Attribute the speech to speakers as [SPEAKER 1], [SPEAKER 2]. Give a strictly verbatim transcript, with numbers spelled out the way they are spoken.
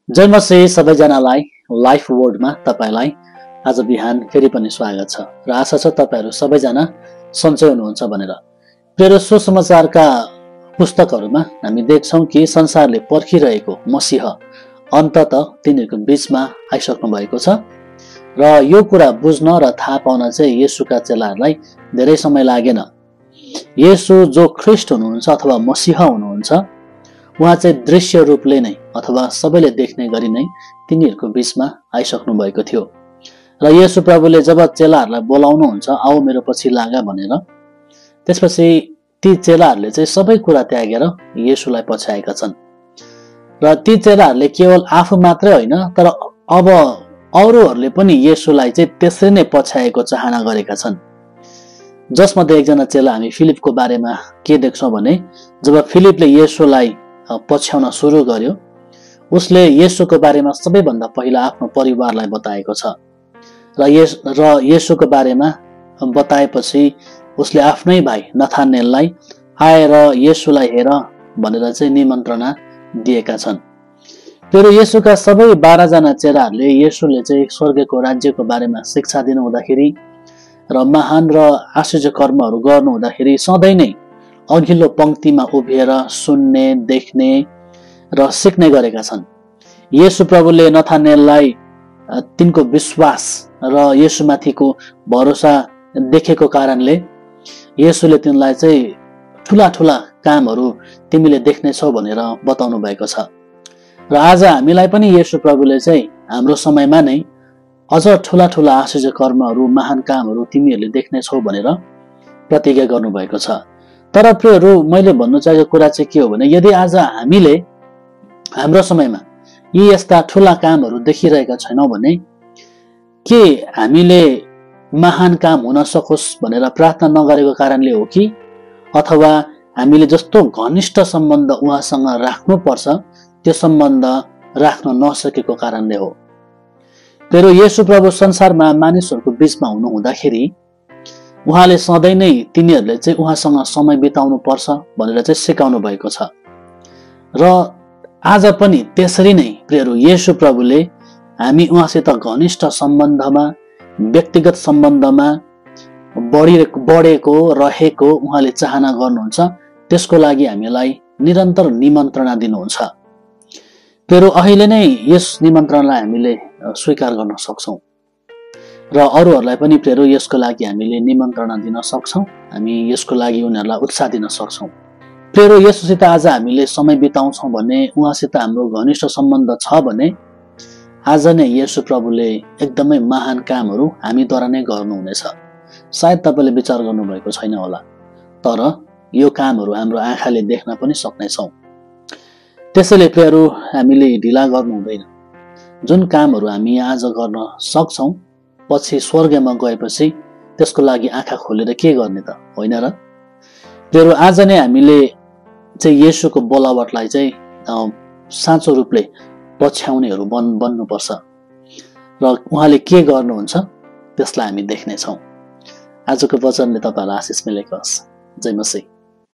[SPEAKER 1] जय मसीह सबैजनालाई लाइफ वर्डमा तपाईलाई आज बिहान फेरि पनि स्वागत छ र आशा छ तपाईहरु सबैजना सन्चै हुनुहुन्छ भनेर। प्रिय सुसमाचारका पुस्तकहरुमा हामी देख्छौं कि संसारले पर्खिरहेको मसीह अन्तत तिनीहरुको बीचमा आइसक्नु भएको छ र यो कुरा बुझ्न र थाहा पाउन चाहिँ येशूका चेलाहरुलाई धेरै समय लागेन। येशू जो ख्रीष्ट हुनुहुन्छ अथवा मसीह हुनुहुन्छ उहाँ चाहिँ दृश्य रूपले नै अथवा सबैले देख्ने गरी नै तिनीहरुको बीचमा आइसक्नु भएको थियो र येशू प्रभुले जब चेलाहरुलाई बोलाउनुहुन्छ आओ मेरो पछि लागा भनेर त्यसपछि ती चेलाहरुले चाहिँ सबै कुरा त्यागेर येशूलाई पछ्याएका छन् र ती चेलाहरुले केवल आफू मात्रै होइन तर अब अरूहरुले पनि येशूलाई चाहिँ त्यसरी नै पछ्याएको चाहना गरेका छन्। जसमध्ये एकजना चेला हामी फिलिपको बारेमा के देख्छौं भने जब फिलिपले येशूलाई पछ्याउन सुरु गर्यो उसले येशूको बारेमा सबैभन्दा पहिला आफ्नो परिवारलाई बताएको छ र यस र येशूको बारेमा बताएपछि उसले आफ्नै भाइ नथानेललाई आएर येशूलाई हेर भनेर चाहिँ निमन्त्रणा दिएका छन्। तर येशूका सबै बाह्र जना चेलाहरुले येशूले चाहिँ स्वर्गको राज्यको बारेमा शिक्षा दिनु हुँदाखेरि र महान र आश्चर्य कर्महरू गर्नु हुँदाखेरि सधैं नै अघिल्लो पंक्तिमा उभिएर सुन्ने, देख्ने र सिक्ने गरेका छन्। येशू प्रभुले नथानेललाई तिनको विश्वास र येशूमाथिको भरोसा देखेको कारणले येशूले तिनलाई चाहिँ ठूला ठूला कामहरू तिमीले देख्ने छौ भनेर बताउनु भएको छ र आज हामीलाई पनि येशू प्रभुले चाहिँ हाम्रो समयमा नै अझ ठूला ठूला आश्चर्य कर्महरू, महान कामहरू तिमीहरूले देख्ने छौ भनेर प्रतिज्ञा गर्नु भएको छ। तर प्रियहरू मैले भन्नु चाहेको कुरा चाहिँ के हो भने यदि आज हामीले हाम्रो समयमा यी यस्ता ठूला कामहरू देखिरहेका छैनौं भने के हामीले महान काम हुन सकोस् भनेर प्रार्थना नगरेको कारणले हो कि अथवा हामीले जस्तो घनिष्ठ सम्बन्ध उहाँसँग राख्नु पर्छ त्यो सम्बन्ध राख्न नसकेको कारणले हो। तर येशू प्रभु संसारमा मानिसहरूको बीचमा हुनु हुँदाखेरि उहाँले सधैं नै तिनीहरूले चाहिँ उहाँसँग समय बिताउनु पर्छ भनेर चाहिँ सिकाउनु भएको छ र आज पनि त्यसरी नै प्रियहरू येशू प्रभुले हामी उहाँसित घनिष्ठ सम्बन्धमा, व्यक्तिगत सम्बन्धमा बढेको बढेको रहेको उहाँले चाहना गर्नुहुन्छ। त्यसको लागि हामीलाई निरन्तर निमन्त्रणा दिनुहुन्छ। प्रियहरू अहिले नै यस निमन्त्रणालाई हामीले स्वीकार गर्न सक्छौं र अरूहरूलाई पनि प्रियहरू यसको लागि हामीले निमन्त्रणा दिन सक्छौं। हामी यसको लागि उनीहरूलाई उत्साह दिन सक्छौं। प्रियहरू येशूसित आज हामीले समय बिताउँछौं भने उहाँसित हाम्रो घनिष्ठ सम्बन्ध छ भने आज नै येशू प्रभुले एकदमै महान कामहरू हामीद्वारा नै गर्नुहुनेछ। सायद तपाईले विचार गर्नुभएको छैन होला तर यो कामहरू हाम्रो आँखाले देख्न पनि सक्नेछौं। त्यसैले प्रियहरू हामीले ढिला गर्नु हुँदैन। जुन कामहरू हामी आज गर्न सक्छौं पछि स्वर्गमा गएपछि त्यसको लागि आँखा खोलेर के गर्ने त होइन र? प्रियहरू आज नै हामीले चाहिँ येशूको बोलावटलाई चाहिँ साँचो रूपले पछ्याउनेहरू बन बन्नुपर्छ र उहाँले के गर्नुहुन्छ त्यसलाई हामी देख्नेछौं। आजको वचनले तपाईलाई आशिष मिलेको होस्। जय मसीह।